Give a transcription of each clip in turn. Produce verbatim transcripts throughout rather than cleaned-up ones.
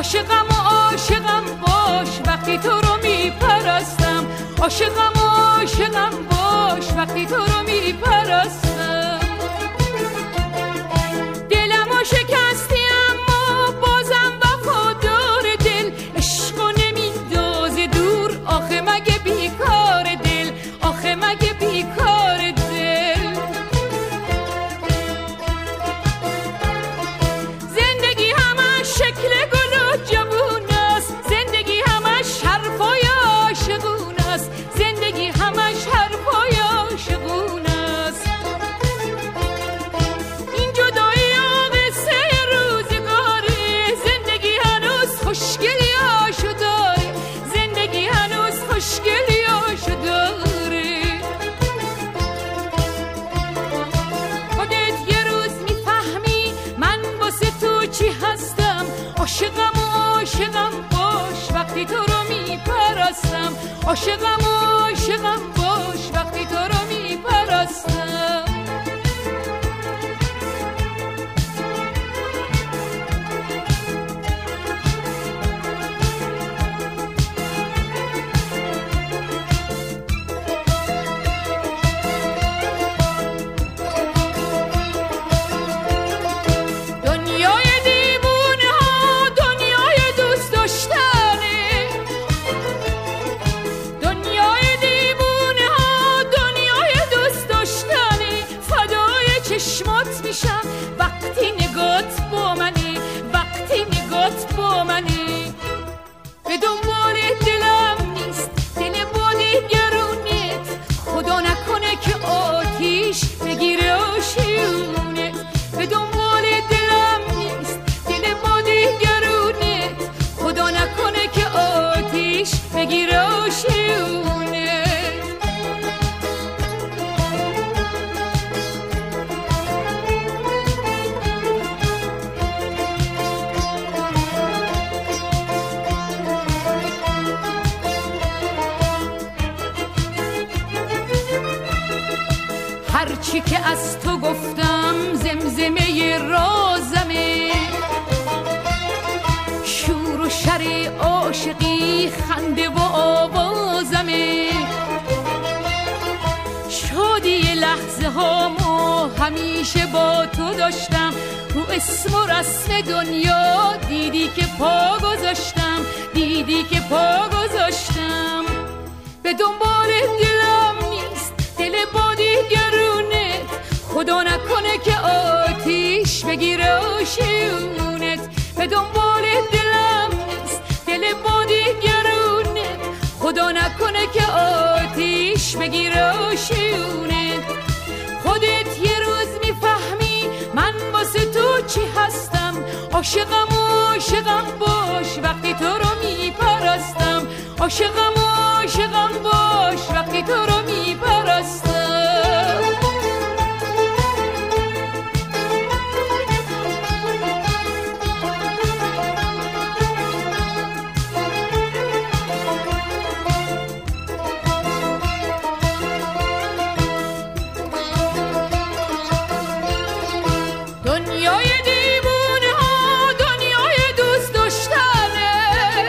عاشقم و عاشقم باش وقتی تو رو میپرستم. عاشقم و عاشقم باش وقتی تو رو میپرستم. دلمو شکستی اما بازم وفادار دل، عشقو نمیندازه دور آخه مگه بیکار دل، آخه مگه بیکار دل. زندگی همش شکل گل و جوون است، زندگی همش حرفای عاشقون است، زندگی همش حرفای عاشقون است. این جدایی و قصه روزگاره، زندگی هنوز خوشگلی هاشو داره، زندگی هنوز خوشگلی هاشو داره. خودت یه روز میفهمی من واسه تو چی هستم. عاشقم و عاشقم باش وقتی تو رو میپرستم. عاشقم و عاشقم باش وقتی تو رو میپرستم. دنیای دیوونه ها دنیای دوست داشتنه، دنیای دیوونه ها دنیای دوست داشتنه. فدای چشمات میشم وقتی نگات با منی، وقتی نگات با منی. به دنبال دلم نیست دل با دیگرونت، خدا نکنه که آتیش بگیره آشیونت. به دنبال دلم نیست دل با دیگرونت، خدا نکنه که آتیش بگیره آشیونت. هرچی که از تو گفتم زمزمه رازمه، شور و شر عاشقی خنده و آوازمه. شادی لحظه هامو همیشه با تو داشتم، رو اسم و رسم دنیا دیدی که پا گذاشتم، دیدی که پا گذاشتم. به دنبال دلم نیست دل با دیگرونت، خدا نکنه که آتیش بگیره آشیونت. به دنبال دلم نیست دل با دیگرونت، خدا نکنه که آتیش بگیره آشیونت. خودت یه روز میفهمی من واسه تو چی هستم. عاشقم و عاشقم باش وقتی تو رو میپرستم. عاشقم و عاشقم باش وقتی تو رو میپرستم. دنیای دیوونه ها دنیای دوست داشتنه،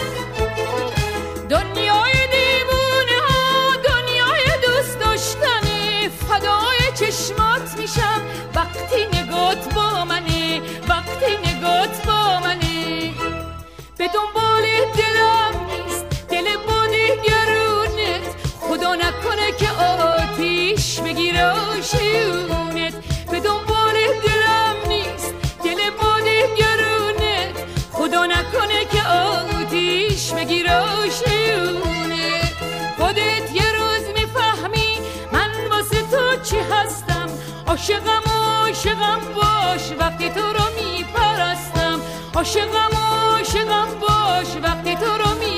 دنیای دیوونه ها دنیای دوست داشتنه. فدای چشمات میشم وقتی نگات با منه، وقتی نگات با منه. به دنبال دلم نیست دل با دیگرونت، خدا نکنه که آتیش بگیره آشیونت. به دنبال دلم نیست دل با دیگرونت، خدا نکنه که آتیش بگیره آشیونت. خودت یه روز میفهمی من واسه تو چی هستم. عاشقم و عاشقم باش وقتی تو رو میپرستم. عاشقم و عاشقم باش وقتی تو رو می